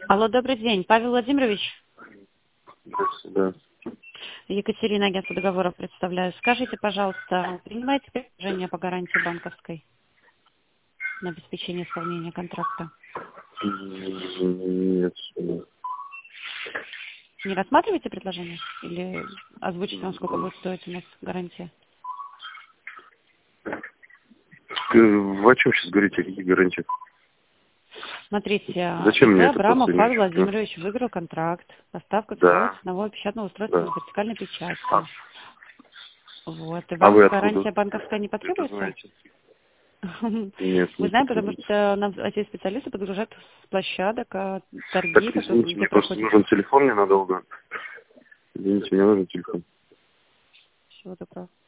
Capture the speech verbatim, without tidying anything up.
Алло, добрый день. Павел Владимирович, Да. Екатерина, агентство договоров представляю. Скажите, пожалуйста, принимаете предложение по гарантии банковской на обеспечение исполнения контракта? Нет. Не рассматриваете предложение? Или озвучите вам, сколько будет стоить у нас гарантия? Вы о чем сейчас говорите, какие гарантии? Смотрите, Зачем мне ИП это Абрамов просто? Павел Владимирович выиграл контракт. Поставка цифрового Да. цифрового печатного устройства Да. с вертикальной печатью. А, Вот. И а вы вам откуда гарантия банковская не это потребуется? знаете? Нет, Мы не знаем, потому потребуется. что нам эти специалисты подгружают с площадок а, торги, Так, которые, извините, где мне просто проходят. нужен телефон ненадолго. Извините, мне нужен телефон. Всего доброго.